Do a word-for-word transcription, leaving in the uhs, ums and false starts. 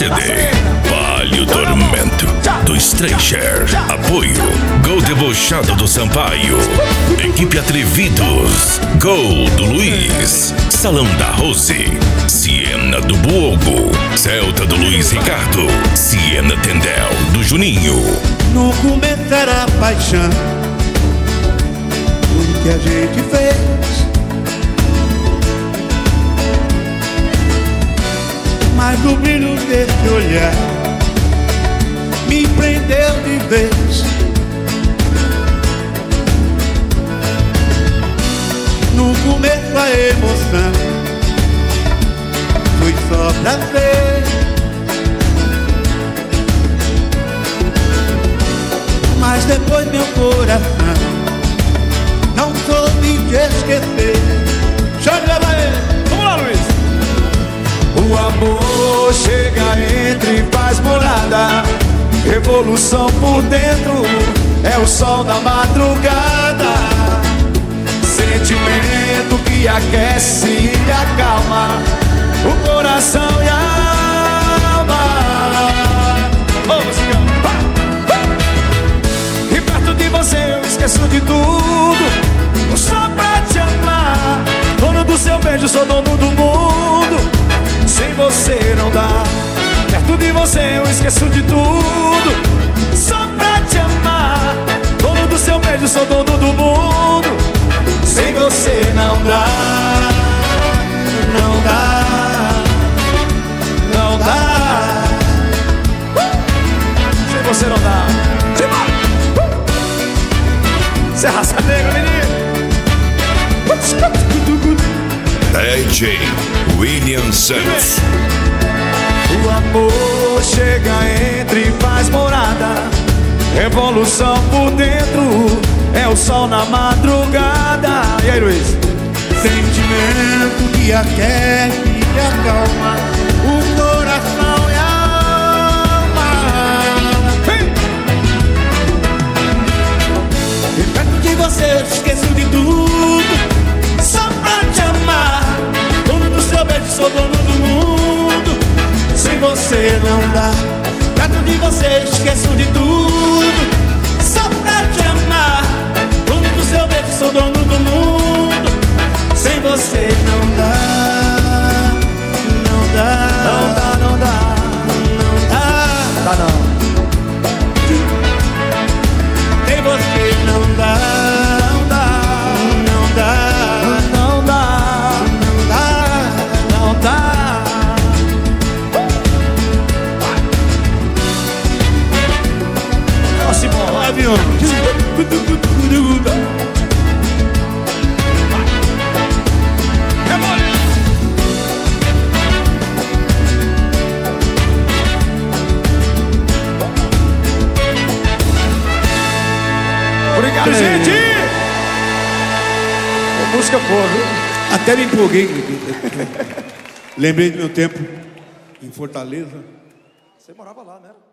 C D Palio Tormento do Stranger. Apoio Gol Debochado do Sampaio, Equipe Atrevidos, Gol do Luiz, Salão da Rose, Siena do Buogo, Celta do Luiz Ricardo, Siena Tendel do Juninho. No começo era paixão, tudo que a gente fez, mas o brilho desse olhar me prendeu de vez. No começo a emoção foi só prazer, mas depois meu coração não soube te esquecer. Chega aí, vamos lá, Luiz. O amor chega, entra e faz morada. Revolução por dentro, é o sol da madrugada. Sentimento que aquece e acalma o coração e a alma. Vamos, e perto de você eu esqueço de tudo, só pra te amar. Dono do seu beijo, sou dono do mundo. Sem você não dá. Perto de você eu esqueço de tudo, só pra te amar. Dono do seu beijo, sou dono do mundo. Sem você não dá. Não dá. Não dá. Sem você não dá. Você é raça negra, menino. D J William Santos. O amor chega, entra e faz morada. Revolução por dentro, é o sol na madrugada. E aí, Luiz? Sentimento que aquece e acalma o coração e a alma. Hey! E perto de você eu esqueço de tudo, só pra te amar. Dono do seu beijo, sou dono do mundo. Sem você não dá. Perto de você esqueço de tudo, só pra te amar. Dono do seu beijo, sou dono do mundo. Sem você não dá. Não dá. Não dá, não dá. Não dá. Dá não. Sem você não dá. Não dá. Não dá. Não dá. Não dá. Não dá. Avião. Obrigado, É. gente. A música boa, viu? Até me empolguei. Lembrei do meu tempo em Fortaleza. Você morava lá, né?